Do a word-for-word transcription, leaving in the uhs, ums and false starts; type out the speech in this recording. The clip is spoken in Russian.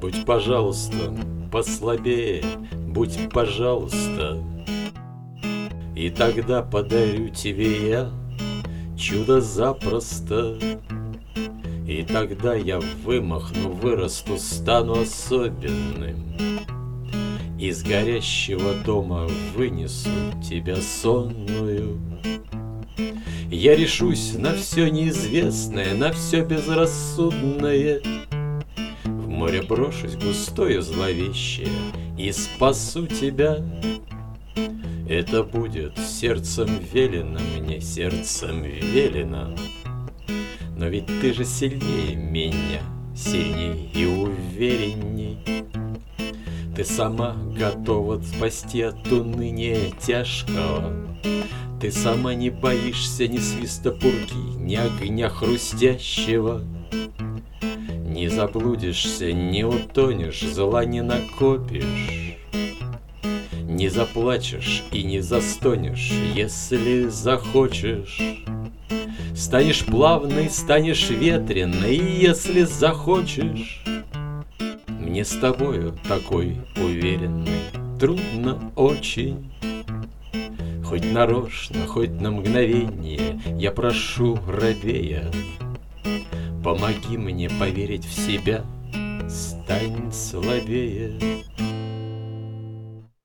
Будь, пожалуйста, послабее, будь, пожалуйста, и тогда подарю тебе я чудо запросто. И тогда я вымахну, вырасту, стану особенным. Из горящего дома вынесу тебя сонную. Я решусь на все неизвестное, на все безрассудное. В море брошусь густое зловещее и спасу тебя. Это будет сердцем велено мне, сердцем велено. Но ведь ты же сильнее меня, сильней и уверенней. Ты сама готова спасти от уныния тяжкого. Ты сама не боишься ни свиста пурги, ни огня хрустящего. Не заблудишься, не утонешь, зла не накопишь. Не заплачешь и не застонешь, если захочешь. Станешь плавной, станешь ветреной, если захочешь. Мне с тобою такой уверенной трудно очень. Хоть нарочно, хоть на мгновение я прошу, робея, помоги мне поверить в себя, стань слабее.